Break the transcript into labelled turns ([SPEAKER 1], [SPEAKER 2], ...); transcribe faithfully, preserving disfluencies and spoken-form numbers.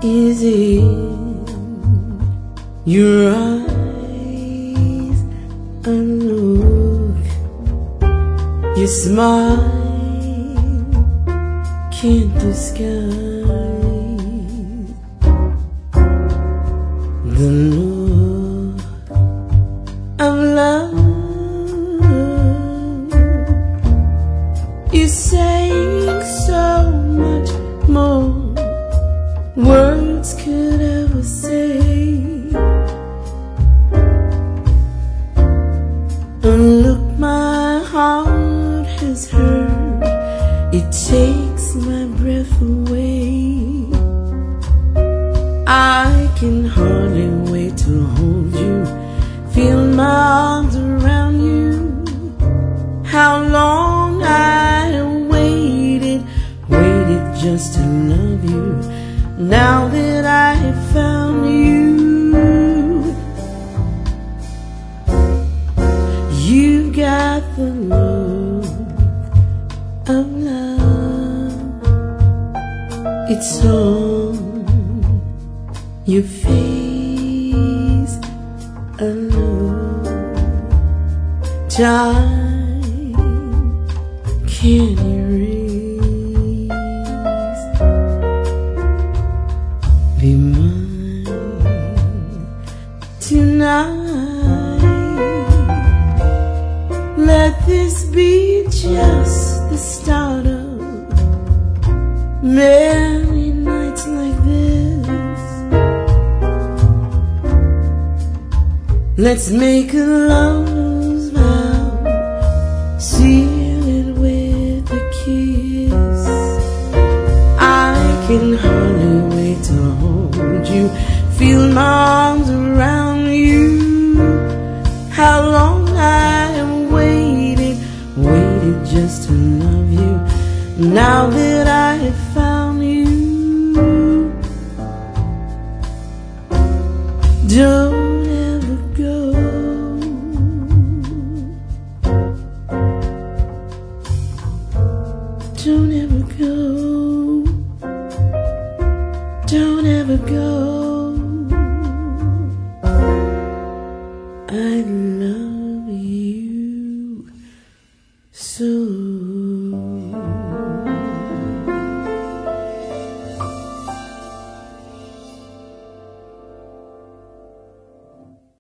[SPEAKER 1] is in your eyes, a look, your smile can't disguise the look of love. You're saying so much more words could ever say. And look, my heart has heard, it takes my breath away. I can hardly wait to hold you, feel my arms around you. How long I have waited, waited just to love you. Now that I have found you, you've got the look of love. It's on your face, a look time can't erase. Be mine tonight. Let this be just the start of many nights like this. Let's make a lover's vow, seal it with a kiss. I can hardly wait to hold you, feel my arms around you. How long I have waited, waited just to love you. Now that I have found you, don't ever go. Don't ever go. Don't ever go.